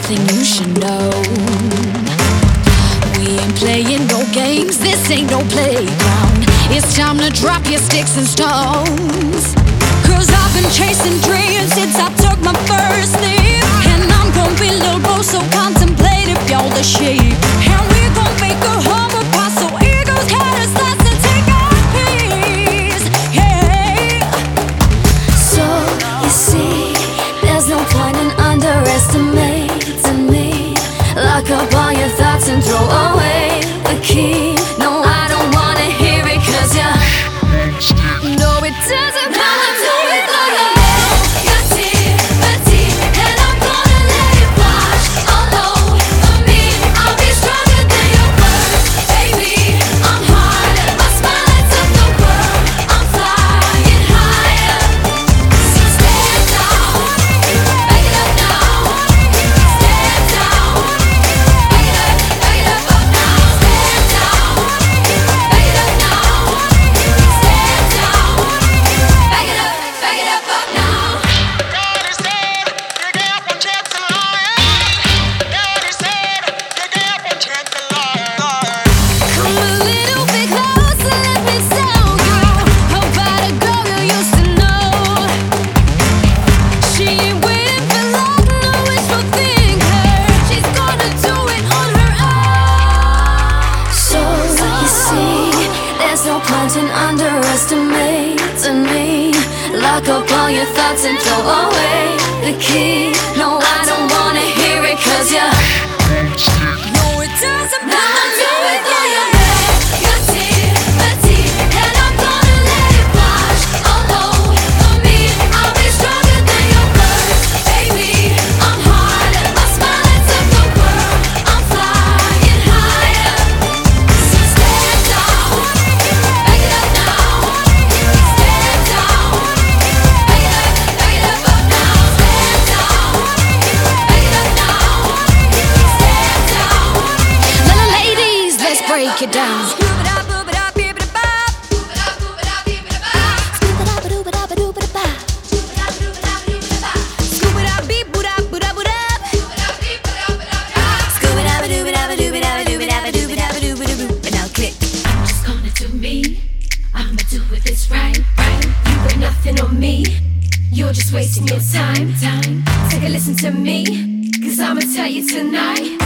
something you should know. We ain't playing no games, this ain't no playground. It's time to drop your sticks and stones. Cause I've been chasing dreams since I took my first leap. And I'm gonna be little boy, so contemplative, y'all the sheep. And we gon' make a humble pie so eagles can't us to take our peace. Yeah. So you see, there's no point in underestimating me. Lock up all your thoughts and throw away the key. No, I don't wanna hear it, cause you know it doesn't matter to it, though you know your tyranny. And I'm gonna let it wash all over me. I'll be stronger than your words, baby. I'm harder, my smile lights up the world. I'm flying higher. So stand down, back it up now. Stand down, back it up up now. Stand down, back it up now. Stand down, back it up up now. Daddy said you get one chance to lie. Daddy said you get one chance to lie. Come a little bit closer, let me tell you about a girl you used to know. She ain't waiting for love, no wishful thinker. She's gonna do it on her own. So you see, there's no point in underestimating me. Lock up all your thoughts and throw away the key. No, I don't wanna hear it, cause you know it doesn't matter to it, though you know your tyranny. And I'm gonna let it wash all over me. I'll be stronger than your words, baby. I'm harder, my smile lights up the world. I'm flying higher. So stand down, back it up now. Stand down, back it up up now. Stand down, back it up now. Stand down. Little ladies, let's break it down. Now click. I'm just gonna do me. I'ma do it this right. You got nothing on me. You're just wasting your time. Take a listen to me, cause I'ma tell you tonight.